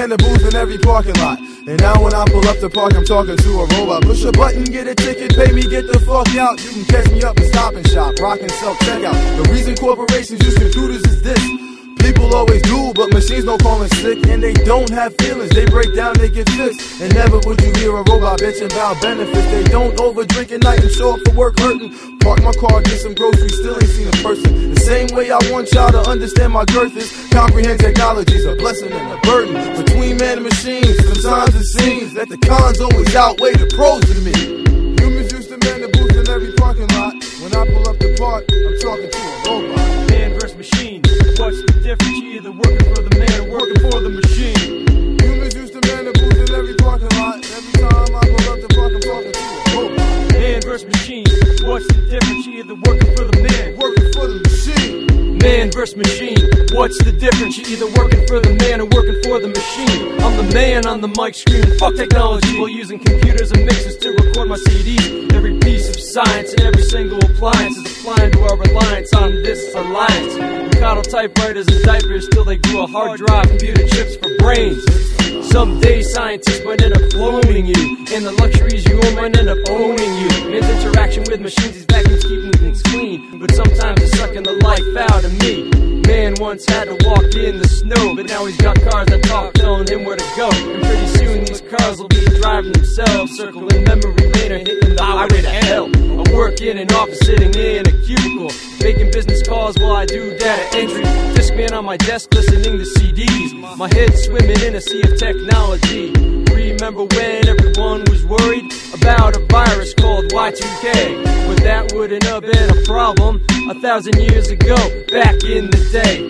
man, the booth in every parking lot. And now when I pull up to park, I'm talking to a robot. Push a button, get a ticket, pay me, get the fuck out. You can catch me up in Stop and Shop, rockin' self-checkout. The reason corporations use computers is this: people always do, but machines don't call in sick. And they don't have feelings, they break down, they get fixed. And never would you hear a robot bitching about benefits. They don't overdrink at night and show up for work hurting. Park my car, get some groceries, still ain't seen a person. The same way I want y'all to understand my girth is comprehend technology's a blessing and a burden. Between man and machines, sometimes it seems that the cons always outweigh the pros to me. Humans used to man the booth in every parking lot. When I pull up the park, I'm talking to a robot. Man versus machine, what's the difference? You either working for the man or working for the machine. Humans used to man the booth in every parking lot. Every time I pull up the park, I'm talking to a robot. Man versus machine, what's the difference? You either working for the man, working for the machine. Man versus machine, what's the difference? You either working for the man or working for the machine. I'm the man on the mic screaming, fuck technology, while using computers and mixers to record my CDs. Every piece of science and every single appliance is applying to our reliance on this alliance. We coddle typewriters and diapers till they grew a hard drive, computer chips for brains. Someday scientists might end up cloning you, and the luxuries you own might end up owning you. Man's interaction with machines, these vacuums keeping things clean, but sometimes it's sucking the life out of me. Man once had to walk in the snow, but now he's got cars that talk, telling him where to go. And pretty soon these cars will be driving themselves, circling memory lane or hitting the highway to hell. I work in an office, sitting in a cubicle, making business calls while I do data entry. Discman on my desk, listening to CDs. My head swimming in a sea of technology. Remember when everyone was worried about a virus called Y2K? But that wouldn't have been a problem 1,000 years ago, back in the day.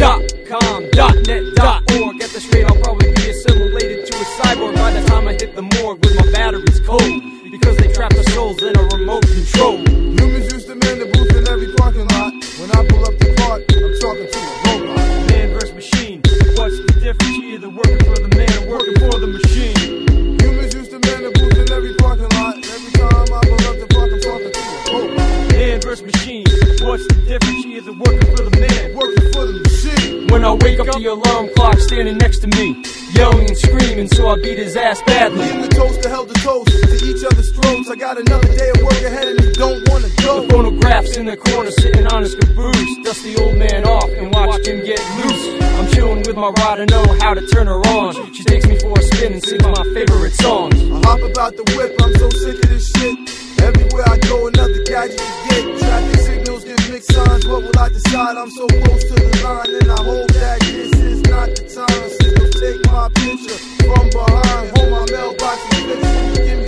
.com, .net, .org. At this rate, I'll probably be assimilated to a cyborg by the time I hit the morgue with my batteries cold, because they trap their souls in a remote control. Humans used to man the booth in every parking lot. When I pull up the park, I'm talking to a robot. Man versus machine, what's the difference? You either working for the man or working for the machine. Humans used to man the booth in every parking lot. Every time I pull up the park, I'm talking to a robot. Man versus machine, what's the difference? You either working for the man, working for the machine. When I wake up, the alarm clock standing next to me, yelling and screaming, so I beat his ass badly. In the toast to held the toast to each other's throats. I got another day of work ahead of me, don't wanna go. The phonograph's in the corner, sitting on his caboose. Dust the old man off and watch him get loose. I'm chilling with my ride, I know how to turn her on. She takes me for a spin and sings my favorite songs. I hop about the whip, I'm so sick of this shit. Everywhere I go, another gadget to get. Traffic signals give mixed signs, what will I decide? I'm so close to the line, and I hope that this is not the time. Signals take my picture from behind, hold my mailbox and fix it. Give